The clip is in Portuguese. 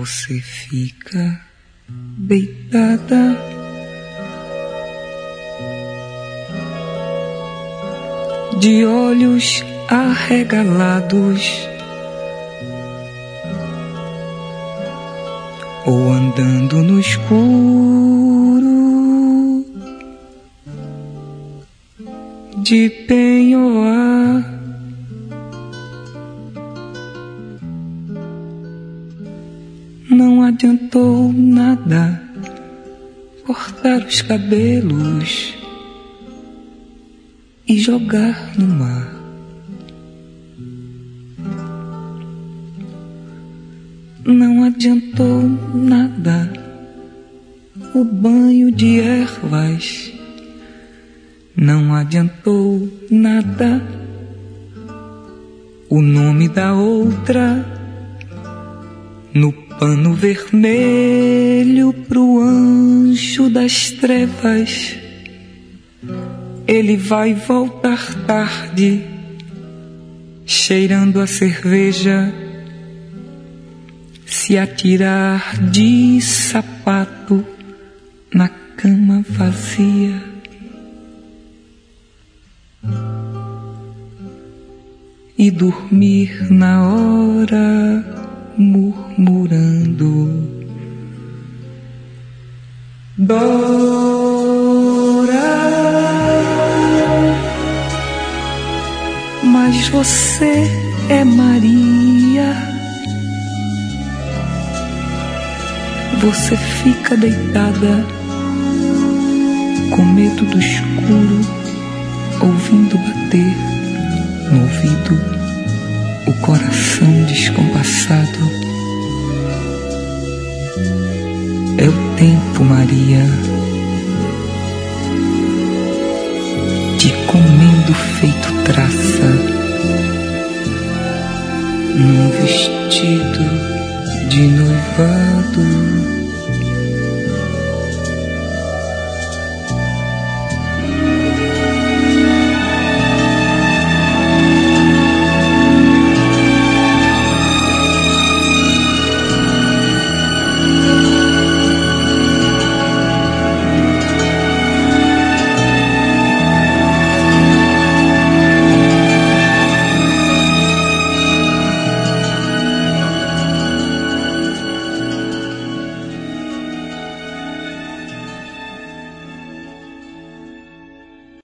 Você fica deitada de olhos arregalados ou andando no escuro de penhoar. Não adiantou nada cortar os cabelos e jogar no mar. Não adiantou nada o banho de ervas. Não adiantou nada o nome da outra no pano vermelho pro anjo das trevas. Ele vai voltar tarde, cheirando a cerveja, se atirar de sapato na cama vazia. E dormir na hora murmurando: Dora. Mas você é Maria. Você fica deitada com medo do escuro, ouvindo bater no ouvido o coração descompassado. É o tempo, Maria, te comendo feito traça num vestido de noivado.